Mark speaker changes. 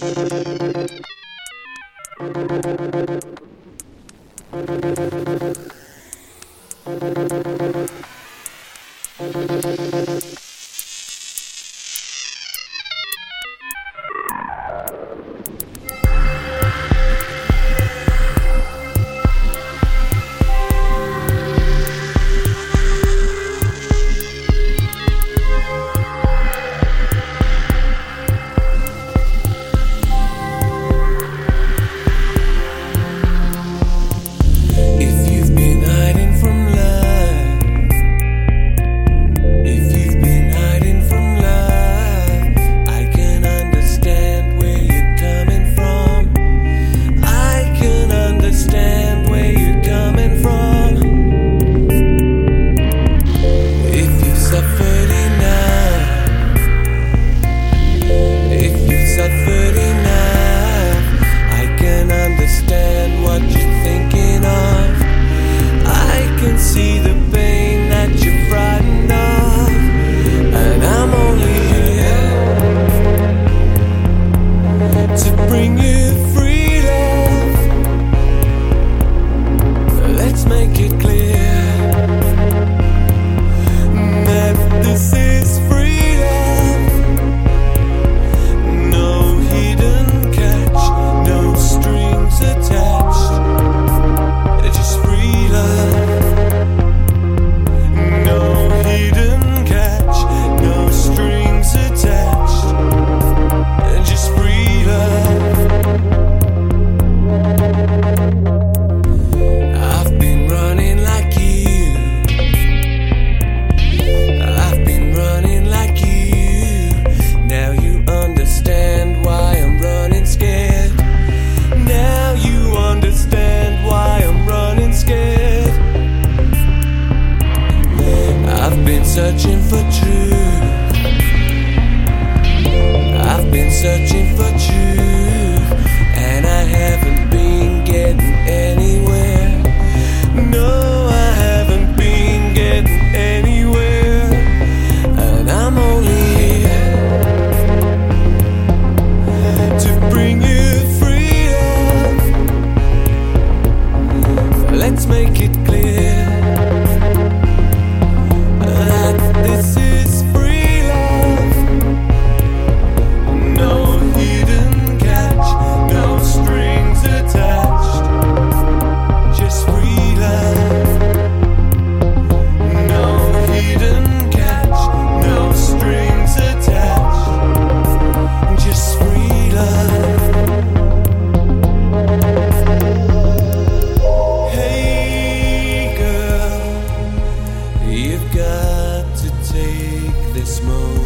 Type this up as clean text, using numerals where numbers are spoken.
Speaker 1: Searching for truth. I've been searching for truth, and I haven't been getting anywhere. No, I haven't been getting anywhere, and I'm only here to bring you freedom. Let's make it clear. This is free love. No hidden catch, no strings attached. Just free love. No hidden catch, no strings attached. Just free love. Hey girl, you've got to take this moment.